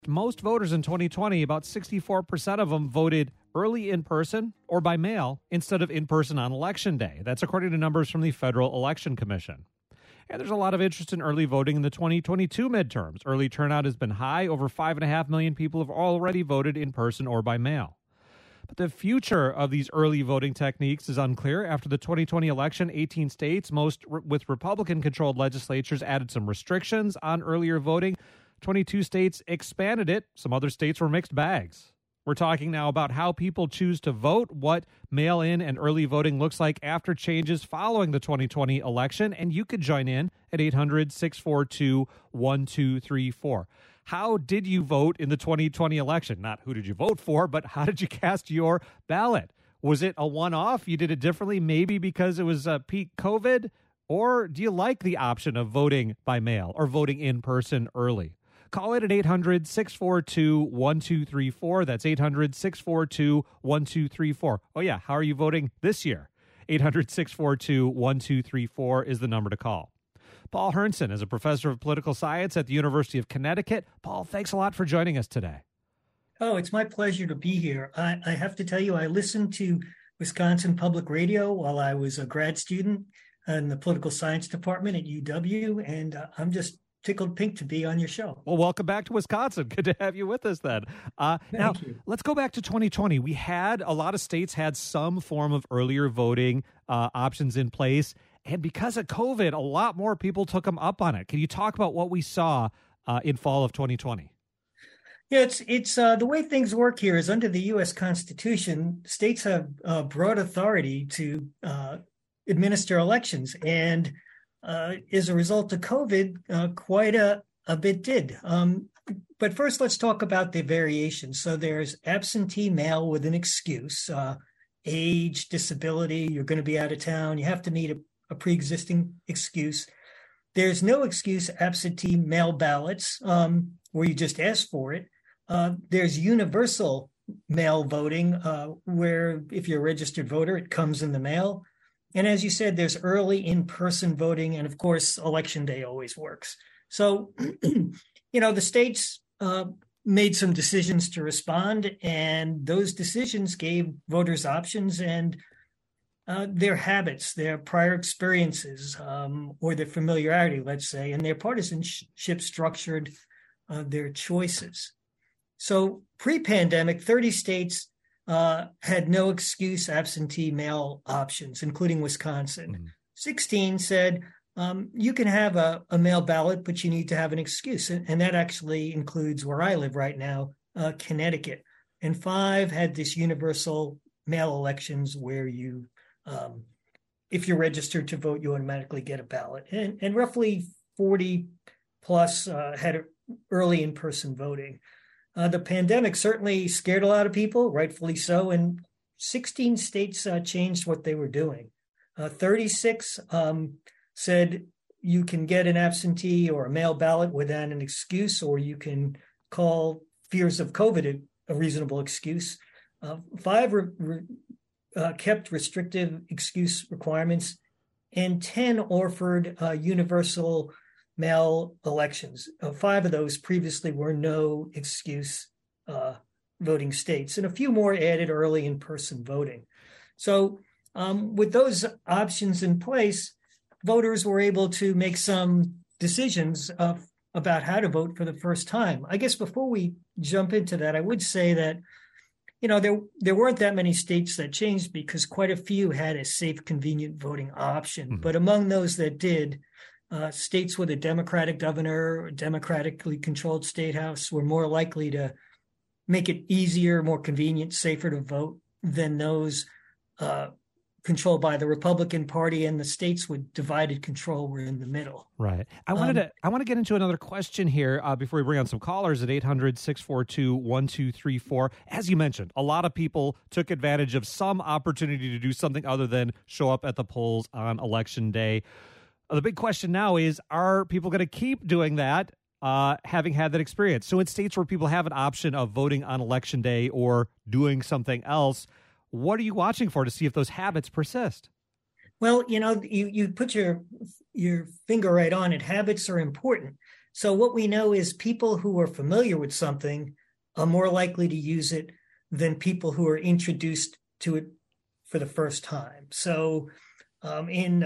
Most voters in 2020, about 64% of them voted early in person or by mail instead of in person on Election Day. That's according to numbers from the Federal Election Commission. And there's a lot of interest in early voting in the 2022 midterms. Early turnout has been high. Over 5.5 million people have already voted in person or by mail. But the future of these early voting techniques is unclear. After the 2020 election, 18 states, most with Republican-controlled legislatures, added some restrictions on earlier voting. 22 states expanded it. Some other states were mixed bags. We're talking now about how people choose to vote, what mail-in and early voting looks like after changes following the 2020 election, and you could join in at 800-642-1234. How did you vote in the 2020 election? Not who did you vote for, but how did you cast your ballot? Was it a one-off? You did it differently, maybe because it was peak COVID? Or do you like the option of voting by mail or voting in person early? Call it at 800-642-1234. That's 800-642-1234. Oh, yeah. How are you voting this year? 800-642-1234 is the number to call. Paul Hernson is a professor of political science at the University of Connecticut. Paul, thanks a lot for joining us today. Oh, it's my pleasure to be here. I have to tell you, I listened to Wisconsin Public Radio while I was a grad student in the political science department at UW, and I'm just tickled pink to be on your show. Well, welcome back to Wisconsin. Good to have you with us then. Thank you. Let's go back to 2020. A lot of states had some form of earlier voting options in place. And because of COVID, a lot more people took them up on it. Can you talk about what we saw in fall of 2020? Yeah, it's the way things work here is under the U.S. Constitution, states have broad authority to administer elections. And as a result of COVID, quite a bit did. But first, let's talk about the variations. So there's absentee mail with an excuse, age, disability, you're going to be out of town, you have to meet a pre-existing excuse. There's no excuse absentee mail ballots where you just ask for it. There's universal mail voting where if you're a registered voter, it comes in the mail. And as you said, there's early in-person voting. And of course, Election Day always works. So, the states made some decisions to respond, and those decisions gave voters options and their habits, their prior experiences, or their familiarity, let's say, and their partisanship structured their choices. So pre-pandemic, 30 states had no excuse absentee mail options, including Wisconsin. Mm-hmm. 16 said you can have a mail ballot, but you need to have an excuse. And that actually includes where I live right now, Connecticut. And 5 had this universal mail elections where you, if you're registered to vote, you automatically get a ballot. And roughly 40 plus had early in-person voting. The pandemic certainly scared a lot of people, rightfully so, and 16 states changed what they were doing. 36 said you can get an absentee or a mail ballot without an excuse, or you can call fears of COVID a reasonable excuse. 5 kept restrictive excuse requirements, and 10 offered universal mail elections. 5 of those previously were no excuse voting states, and a few more added early in-person voting. So with those options in place, voters were able to make some decisions about how to vote for the first time. I guess before we jump into that, I would say that there weren't that many states that changed because quite a few had a safe, convenient voting option. Mm-hmm. But among those that did, states with a Democratic governor, a democratically controlled state house were more likely to make it easier, more convenient, safer to vote than those controlled by the Republican Party, and the states with divided control were in the middle. Right. I want to get into another question here before we bring on some callers at 800-642-1234. As you mentioned, a lot of people took advantage of some opportunity to do something other than show up at the polls on Election Day. The big question now is, are people going to keep doing that, having had that experience? So in states where people have an option of voting on Election Day or doing something else, what are you watching for to see if those habits persist? Well, you put your finger right on it. Habits are important. So what we know is people who are familiar with something are more likely to use it than people who are introduced to it for the first time. So in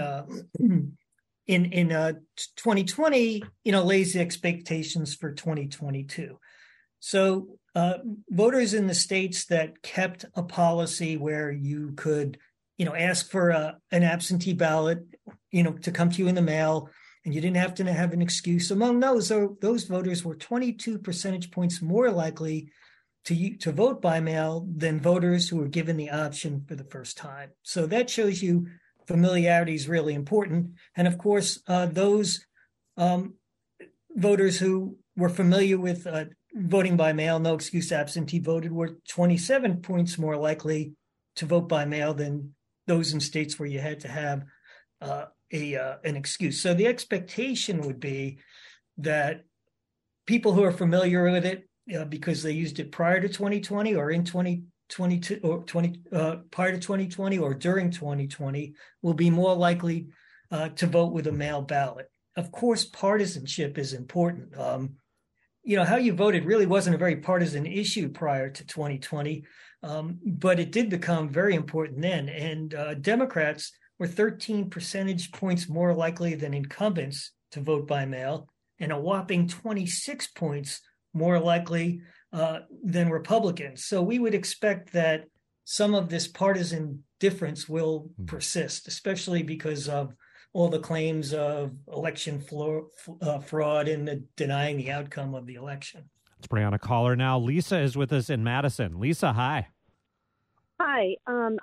2020, lays the expectations for 2022. So voters in the states that kept a policy where you could, ask for an absentee ballot, to come to you in the mail, and you didn't have to have an excuse. Among those voters were 22 percentage points more likely to vote by mail than voters who were given the option for the first time. So that shows you familiarity is really important. And of course, those voters who were familiar with voting by mail, no excuse absentee voted, were 27 points more likely to vote by mail than those in states where you had to have an excuse. So the expectation would be that people who are familiar with it because they used it prior to 2020 or in 2022 or prior to 2020 or during 2020 will be more likely to vote with a mail ballot. Of course, partisanship is important. How you voted really wasn't a very partisan issue prior to 2020, but it did become very important then. And Democrats were 13 percentage points more likely than incumbents to vote by mail, and a whopping 26 points more likely than Republicans. So we would expect that some of this partisan difference will persist, especially because of all the claims of election fraud and denying the outcome of the election. Let's bring on a caller now. Lisa is with us in Madison. Lisa, hi. Hi.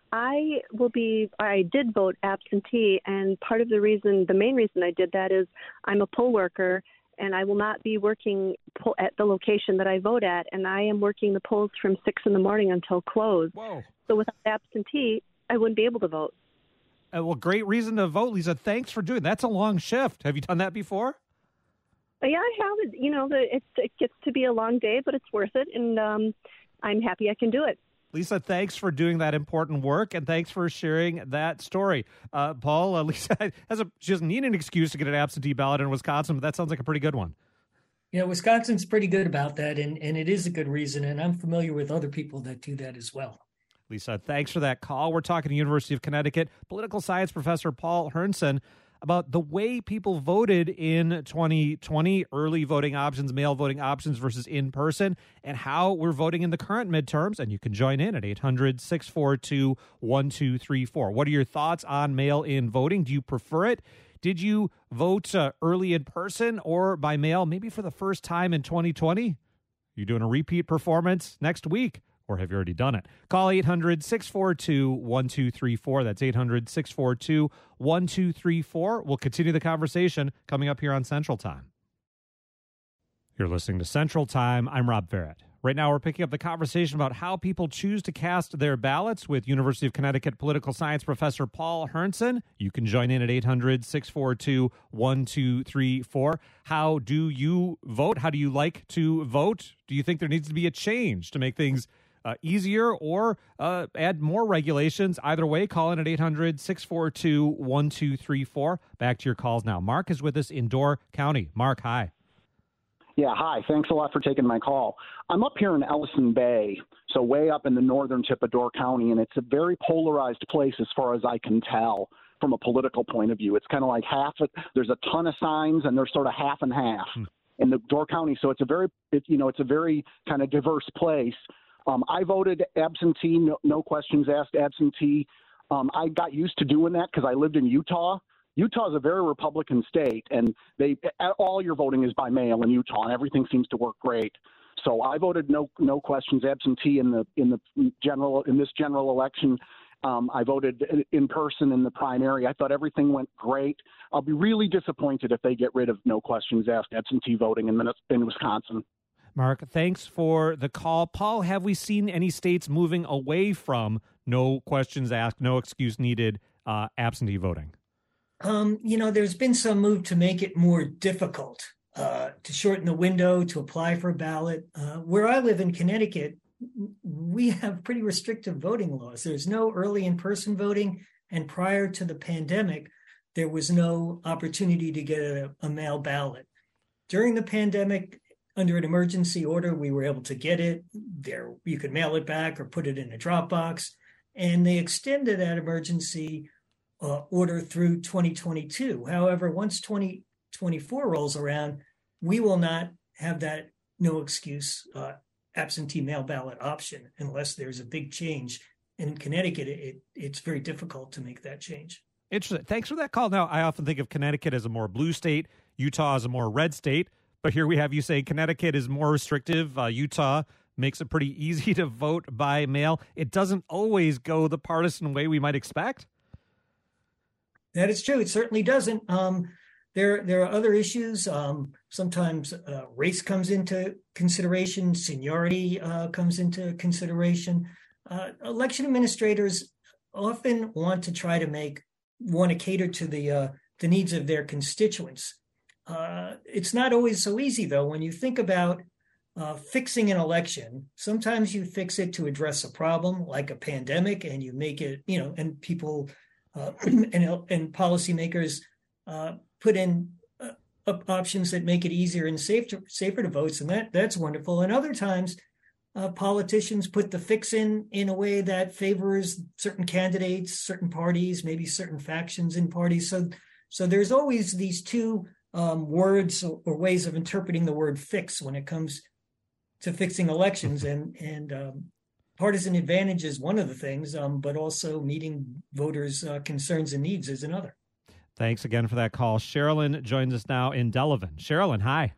I did vote absentee, and the main reason I did that is I'm a poll worker, and I will not be working at the location that I vote at, and I am working the polls from 6 in the morning until close. Whoa. So without absentee, I wouldn't be able to vote. Well, great reason to vote, Lisa. Thanks for doing that. That's a long shift. Have you done that before? Yeah, I have. It gets to be a long day, but it's worth it, and I'm happy I can do it. Lisa, thanks for doing that important work, and thanks for sharing that story. Paul, Lisa she doesn't need an excuse to get an absentee ballot in Wisconsin, but that sounds like a pretty good one. Wisconsin's pretty good about that, and it is a good reason, and I'm familiar with other people that do that as well. Lisa, thanks for that call. We're talking to University of Connecticut political science professor Paul Hernson about the way people voted in 2020, early voting options, mail voting options versus in-person, and how we're voting in the current midterms. And you can join in at 800-642-1234. What are your thoughts on mail-in voting? Do you prefer it? Did you vote early in person or by mail, maybe for the first time in 2020? You doing a repeat performance next week? Or have you already done it? Call 800-642-1234. That's 800-642-1234. We'll continue the conversation coming up here on Central Time. You're listening to Central Time. I'm Rob Barrett. Right now, we're picking up the conversation about how people choose to cast their ballots with University of Connecticut political science professor Paul Hernson. You can join in at 800-642-1234. How do you vote? How do you like to vote? Do you think there needs to be a change to make things easier or add more regulations? Either way, call in at 800-642-1234. Back to your calls now. Mark is with us in Door County. Mark, hi. Yeah, hi. Thanks a lot for taking my call. I'm up here in Ellison Bay, so way up in the northern tip of Door County, and it's a very polarized place as far as I can tell from a political point of view. It's kind of like there's a ton of signs, and they're sort of half and half in the Door County. So it's a very kind of diverse place. I voted absentee, no questions asked absentee. I got used to doing that because I lived in Utah. Utah is a very Republican state, and all your voting is by mail in Utah, and everything seems to work great. So I voted no questions absentee in this general election. I voted in person in the primary. I thought everything went great. I'll be really disappointed if they get rid of no questions asked absentee voting in Wisconsin. Mark, thanks for the call. Paul, have we seen any states moving away from no questions asked, no excuse needed absentee voting? There's been some move to make it more difficult, to shorten the window to apply for a ballot. Where I live in Connecticut, we have pretty restrictive voting laws. There's no early in-person voting, and prior to the pandemic, there was no opportunity to get a mail ballot. During the pandemic, under an emergency order, we were able to get it there. You could mail it back or put it in a Dropbox. And they extended that emergency order through 2022. However, once 2024 rolls around, we will not have that no excuse absentee mail ballot option unless there's a big change. And in Connecticut, it's very difficult to make that change. Interesting. Thanks for that call. Now, I often think of Connecticut as a more blue state, Utah as a more red state. But here we have you say Connecticut is more restrictive. Utah makes it pretty easy to vote by mail. It doesn't always go the partisan way we might expect. That is true. It certainly doesn't. There are other issues. Sometimes race comes into consideration. Seniority comes into consideration. Election administrators often want to cater to the needs of their constituents. It's not always so easy, though. When you think about fixing an election, sometimes you fix it to address a problem like a pandemic, and you make it, and people and policymakers put in options that make it easier and safer to vote, and that's wonderful. And other times, politicians put the fix in a way that favors certain candidates, certain parties, maybe certain factions in parties. So there's always these two words or ways of interpreting the word fix when it comes to fixing elections, and partisan advantage is one of the things, but also meeting voters' concerns and needs is another. Thanks again for that call. Sherilyn joins us now in Delavan. Sherilyn, hi.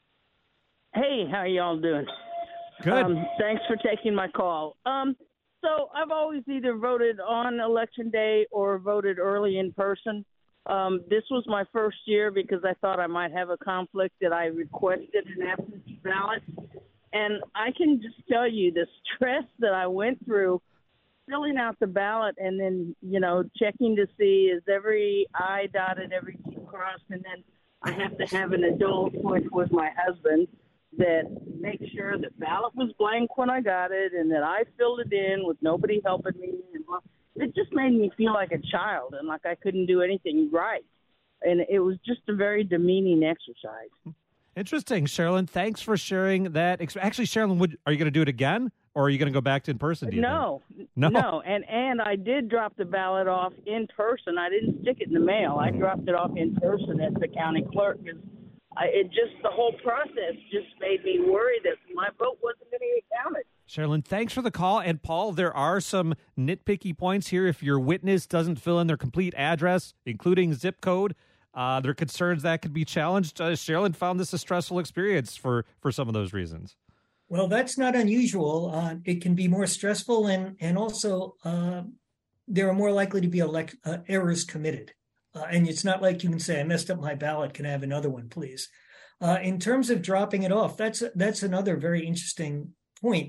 Hey, how y'all doing? Good. Thanks for taking my call. So I've always either voted on election day or voted early in person. This was my first year because I thought I might have a conflict that I requested an absentee ballot. And I can just tell you the stress that I went through filling out the ballot and then, checking to see is every I dotted, every T crossed, and then I have to have an adult, which was my husband, that make sure the ballot was blank when I got it and that I filled it in with nobody helping me. And it just made me feel like a child and like I couldn't do anything right. And it was just a very demeaning exercise. Interesting, Sherilyn. Thanks for sharing that. Actually, Sherilyn, are you going to do it again, or are you going to go back to in person? No. And I did drop the ballot off in person. I didn't stick it in the mail. I dropped it off in person at the county clerk because the whole process just made me worry that my vote wasn't going to get counted. Sherilyn, thanks for the call. And Paul, there are some nitpicky points here. If your witness doesn't fill in their complete address, including zip code, there are concerns that could be challenged. Sherilyn found this a stressful experience for some of those reasons. Well, that's not unusual. It can be more stressful, and also there are more likely to be errors committed. And it's not like you can say, I messed up my ballot. Can I have another one, please? In terms of dropping it off, that's another very interesting point.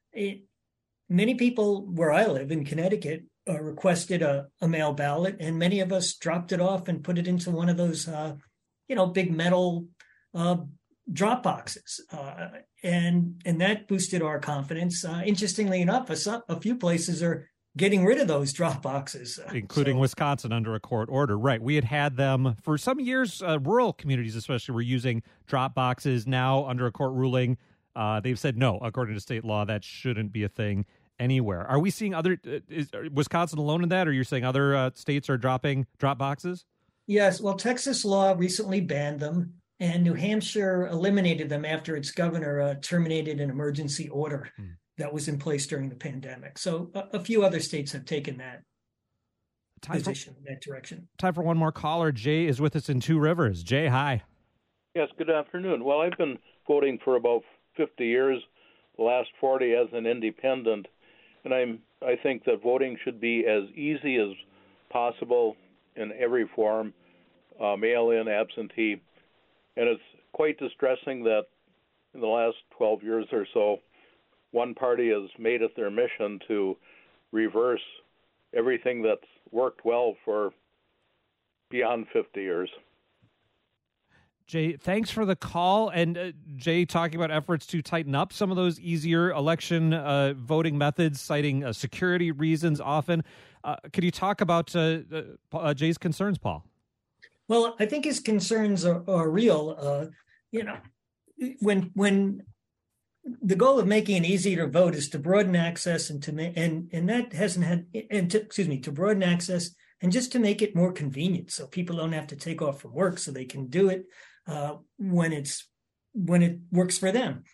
Many people where I live in Connecticut requested a mail ballot, and many of us dropped it off and put it into one of those, big metal drop boxes. And that boosted our confidence. Interestingly enough, a few places are getting rid of those drop boxes. Including Wisconsin under a court order. Right. We had them for some years. Rural communities especially were using drop boxes. Now, under a court ruling, they've said no, according to state law, that shouldn't be a thing anywhere. Are we seeing is Wisconsin alone in that, or you're saying other states are dropping drop boxes? Yes. Well, Texas law recently banned them, and New Hampshire eliminated them after its governor terminated an emergency order that was in place during the pandemic. So a few other states have taken that position, that direction. Time for one more caller. Jay is with us in Two Rivers. Jay, hi. Yes, good afternoon. Well, I've been voting for about 50 years, the last 40 as an independent, and I think that voting should be as easy as possible in every form, mail-in, absentee, and it's quite distressing that in the last 12 years or so, one party has made it their mission to reverse everything that's worked well for beyond 50 years. Jay, thanks for the call. And Jay, talking about efforts to tighten up some of those easier election voting methods, citing security reasons often. Could you talk about Jay's concerns, Paul? Well, I think his concerns are real. when the goal of making it easier to vote is to broaden access and that hasn't had to broaden access and just to make it more convenient so people don't have to take off from work so they can do it when it works for them.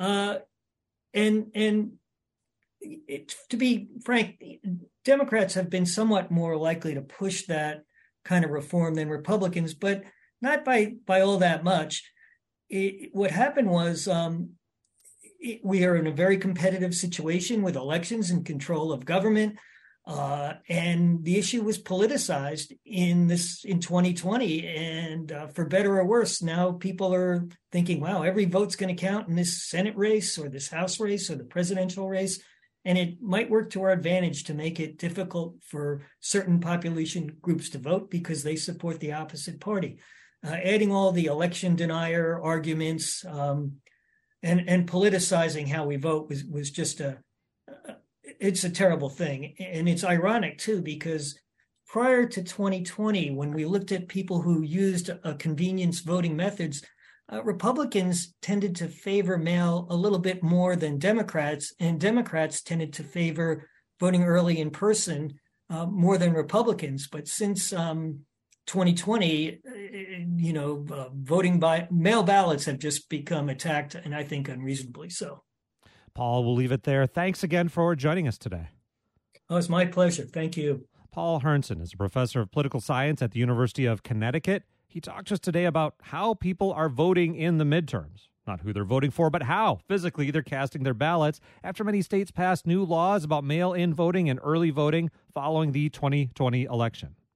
To be frank, Democrats have been somewhat more likely to push that kind of reform than Republicans, but not by all that much. What happened was we are in a very competitive situation with elections and control of government, and the issue was politicized in 2020. And for better or worse, now people are thinking, "Wow, every vote's going to count in this Senate race or this House race or the presidential race." And it might work to our advantage to make it difficult for certain population groups to vote because they support the opposite party. Adding all the election denier arguments and politicizing how we vote was just it's a terrible thing. And it's ironic, too, because prior to 2020, when we looked at people who used convenience voting methods, Republicans tended to favor mail a little bit more than Democrats, and Democrats tended to favor voting early in person more than Republicans. But since 2020, voting by mail ballots have just become attacked, and I think unreasonably so. Paul, we'll leave it there. Thanks again for joining us today. Oh, it's my pleasure. Thank you. Paul Hernson is a professor of political science at the University of Connecticut. He talked to us today about how people are voting in the midterms. Not who they're voting for, but how physically they're casting their ballots after many states passed new laws about mail-in voting and early voting following the 2020 election.